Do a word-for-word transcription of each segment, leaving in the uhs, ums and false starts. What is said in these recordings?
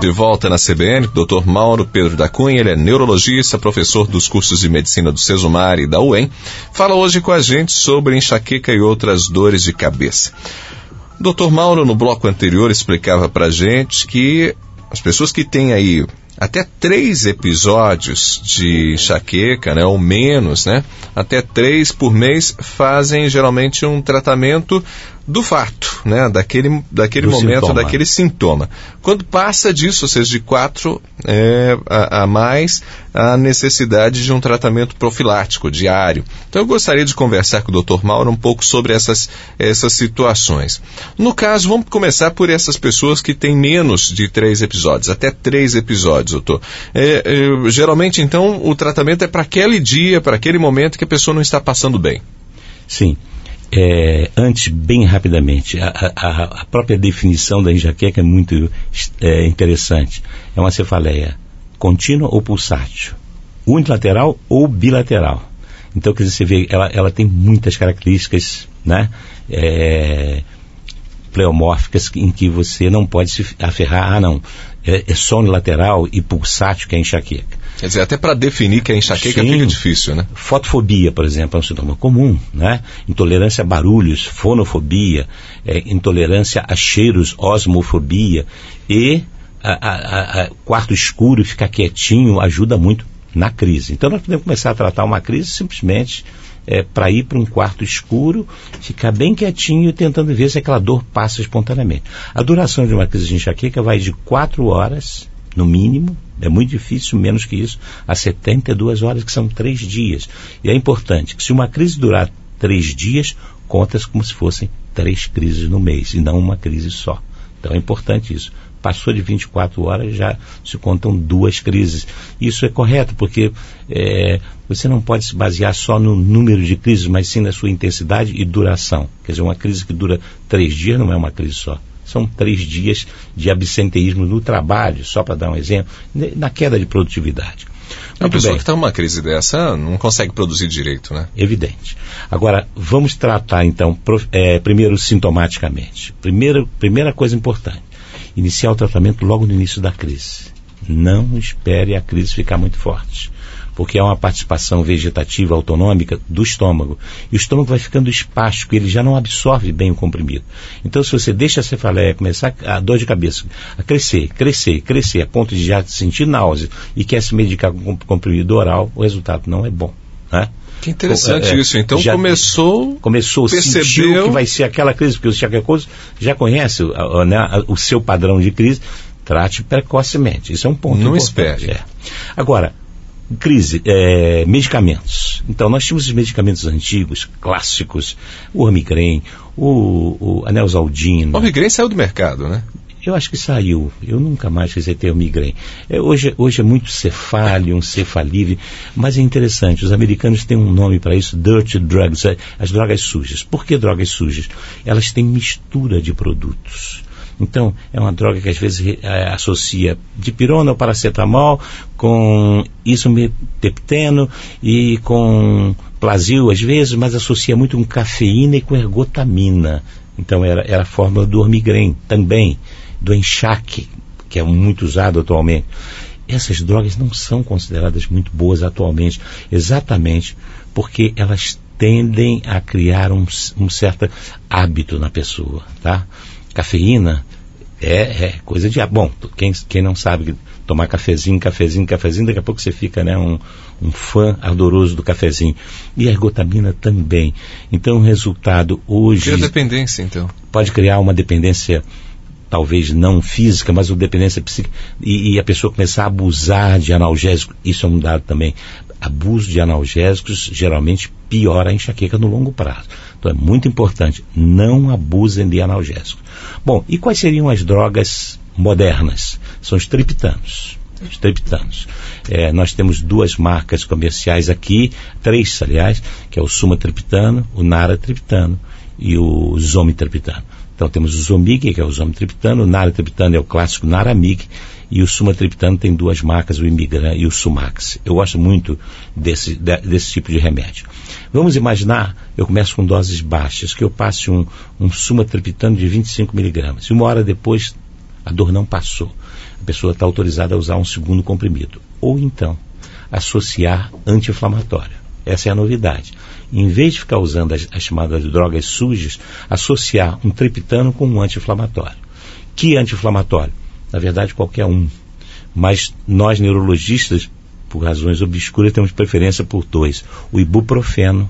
de volta na C B N, doutor Mauro Pedro da Cunha, ele é neurologista, professor dos cursos de medicina do Sesumar e da U E M, fala hoje com a gente sobre enxaqueca e outras dores de cabeça. doutor Mauro, no bloco anterior, explicava pra gente que as pessoas que têm aí até três episódios de enxaqueca, né, ou menos, né, até três por mês, fazem geralmente um tratamento do fato, né, daquele, daquele momento, sintoma. daquele sintoma. Quando passa disso, ou seja, de quatro é, a, a mais, a necessidade de um tratamento profilático diário. Então eu gostaria de conversar com o doutor Mauro um pouco sobre essas, essas situações. No caso, vamos começar por essas pessoas que têm menos de três episódios, até três episódios, doutor. É, é, geralmente, então, o tratamento é para aquele dia, para aquele momento que a pessoa não está passando bem. Sim. É, antes, bem rapidamente, a, a, a própria definição da enxaqueca é muito é, interessante. É uma cefaleia contínua ou pulsátil, unilateral ou bilateral. Então, quer dizer, você vê, ela, ela tem muitas características, né, é, pleomórficas em que você não pode se aferrar, ah não, é, é só unilateral e pulsátil que é enxaqueca. Quer dizer, até para definir que a enxaqueca Sim. fica difícil, né? Fotofobia, por exemplo, é um sintoma comum, né? Intolerância a barulhos, fonofobia, é, intolerância a cheiros, osmofobia, e a, a, a, quarto escuro, ficar quietinho, ajuda muito na crise. Então nós podemos começar a tratar uma crise simplesmente é, para ir para um quarto escuro, ficar bem quietinho, tentando ver se aquela dor passa espontaneamente. A duração de uma crise de enxaqueca vai de quatro horas, no mínimo, é muito difícil, menos que isso, a setenta e duas horas, que são três dias. E é importante que se uma crise durar três dias, conta-se como se fossem três crises no mês, e não uma crise só. Então é importante isso. Passou de vinte e quatro horas, já se contam duas crises. Isso é correto, porque é, você não pode se basear só no número de crises, mas sim na sua intensidade e duração. Quer dizer, uma crise que dura três dias não é uma crise só. São três dias de absenteísmo no trabalho, só para dar um exemplo, na queda de produtividade. A pessoa bem. que está numa crise dessa não consegue produzir direito, né? Evidente. Agora, vamos tratar então, pro, é, primeiro sintomaticamente. Primeiro, primeira coisa importante, iniciar o tratamento logo no início da crise. Não espere a crise ficar muito forte, porque é uma participação vegetativa autonômica do estômago. E o estômago vai ficando espástico, ele já não absorve bem o comprimido. Então, se você deixa a cefaleia começar, a dor de cabeça, a crescer, crescer, crescer, a ponto de já sentir náusea e quer se medicar com comprimido oral, o resultado não é bom, né? Que interessante é, isso. Então já começou... Começou, percebeu... sentiu que vai ser aquela crise, porque o enxaquecoso já conhece o, né, o seu padrão de crise, trate precocemente. Isso é um ponto não importante. espere. É. Agora, crise, é, medicamentos. Então, nós tínhamos os medicamentos antigos, clássicos, o Ormigrem, o, o Anelsaldina. O Ormigrem saiu do mercado, né? Eu acho que saiu. Eu nunca mais receitei Ormigrem. É, hoje, hoje é muito Cefalium, Cefalivre, mas é interessante. Os americanos têm um nome para isso, dirty drugs, as drogas sujas. Por que drogas sujas? Elas têm mistura de produtos. Então, é uma droga que às vezes é, associa dipirona ou paracetamol com isomepteno e com Plasil às vezes, mas associa muito com cafeína e com ergotamina. Então, era, era a fórmula do Ormigrem também, do enxaque, que é muito usado atualmente. Essas drogas não são consideradas muito boas atualmente, exatamente porque elas tendem a criar um, um certo hábito na pessoa, tá? Cafeína é, é coisa de... Bom, quem, quem não sabe tomar cafezinho, cafezinho, cafezinho, daqui a pouco você fica, né, um, um fã ardoroso do cafezinho. E a ergotamina também. Então o resultado hoje... Cria dependência, então. Pode criar uma dependência, talvez não física, mas uma dependência psíquica. E, e a pessoa começar a abusar de analgésico. Isso é um dado também. Abuso de analgésicos geralmente piora a enxaqueca no longo prazo. Então é muito importante, não abusem de analgésicos. Bom, e quais seriam as drogas modernas? São os triptanos. Os triptanos. É, nós temos duas marcas comerciais aqui, três, aliás, que é o sumatriptano, o naratriptano e o zomitriptano. Então temos o Zomig, que é o zomitriptano, o naratriptano é o clássico Naramig, e o sumatriptano tem duas marcas, o Imigran e o Sumax. Eu gosto muito desse, de, desse tipo de remédio. Vamos imaginar, eu começo com doses baixas, que eu passe um, um sumatriptano de vinte e cinco miligramas, e uma hora depois a dor não passou. a pessoa está autorizada a usar um segundo comprimido. Ou então, associar anti-inflamatório. Essa é a novidade. Em vez de ficar usando as, as chamadas drogas sujas, associar um triptano com um anti-inflamatório. Que anti-inflamatório? Na verdade, qualquer um. Mas nós, neurologistas, por razões obscuras, temos preferência por dois. O ibuprofeno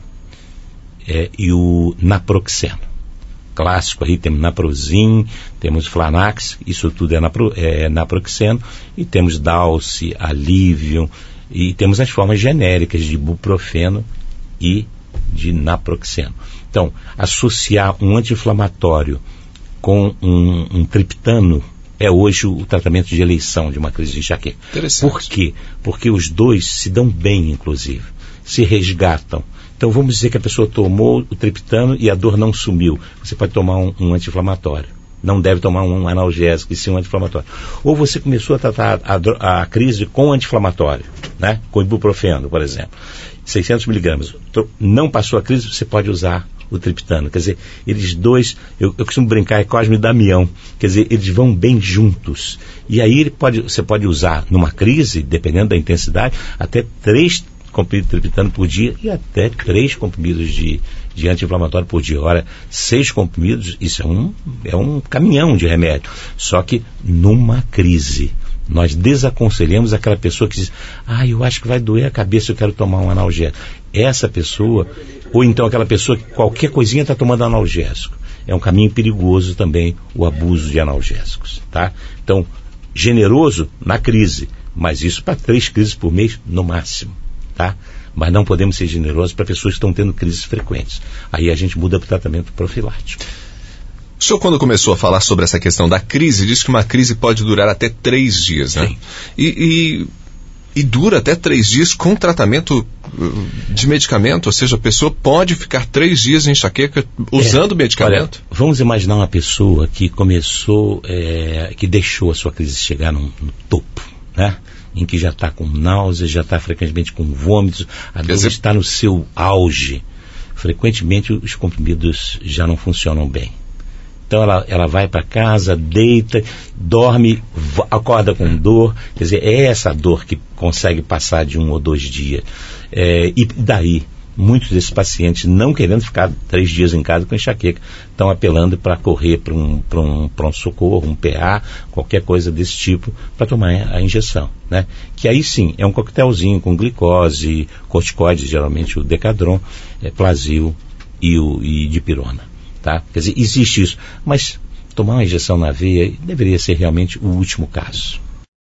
é, e o naproxeno. Clássico aí, temos naproxen, temos Flanax, isso tudo é, napro, é naproxeno, e temos Dalce, Alivium, e temos as formas genéricas de ibuprofeno e de naproxeno. Então, associar um anti-inflamatório com um, um triptano é hoje o tratamento de eleição de uma crise de enxaqueca. Por quê? Porque os dois se dão bem, inclusive, se resgatam. Então vamos dizer que a pessoa tomou o triptano e a dor não sumiu. Você pode tomar um, um anti-inflamatório. Não deve tomar um analgésico e sim um anti-inflamatório. Ou você começou a tratar a, a crise com anti-inflamatório, né? Com ibuprofeno, por exemplo. seiscentos miligramas. Não passou a crise, você pode usar o triptano. Quer dizer, eles dois, eu, eu costumo brincar, é Cosme e Damião. Quer dizer, eles vão bem juntos. E aí ele pode, você pode usar numa crise, dependendo da intensidade, até três comprimidos de triptano por dia e até três comprimidos de, de anti-inflamatório por dia. Ora, seis comprimidos, isso é um, é um caminhão de remédio. Só que numa crise. Nós desaconselhamos aquela pessoa que diz, ah, eu acho que vai doer a cabeça, eu quero tomar um analgésico. Essa pessoa, ou então aquela pessoa que qualquer coisinha está tomando analgésico. É um caminho perigoso também o abuso de analgésicos, tá? Então, generoso na crise, mas isso para três crises por mês no máximo, tá? Mas não podemos ser generosos para pessoas que estão tendo crises frequentes. Aí a gente muda para o tratamento profilático. O senhor, quando começou a falar sobre essa questão da crise, disse que uma crise pode durar até três dias, né? Sim. E, e, e dura até três dias com tratamento de medicamento? Ou seja, a pessoa pode ficar três dias em enxaqueca usando é, medicamento? Olha, vamos imaginar uma pessoa que começou, é, que deixou a sua crise chegar no, no topo, né? Em que já está com náuseas, já está frequentemente com vômitos, a dor dizer... está no seu auge. Frequentemente os comprimidos já não funcionam bem. Então ela, ela vai para casa, deita, dorme, acorda com dor. Quer dizer, é essa dor que consegue passar de um ou dois dias. É, e daí, muitos desses pacientes, não querendo ficar três dias em casa com enxaqueca, estão apelando para correr para um, para um pronto-socorro, um P A, qualquer coisa desse tipo, para tomar a injeção, né? Que aí sim, é um coquetelzinho com glicose, corticoides, geralmente o Decadron, é, Plasil e, o, e dipirona. Tá? Quer dizer, existe isso, mas tomar uma injeção na veia deveria ser realmente o último caso.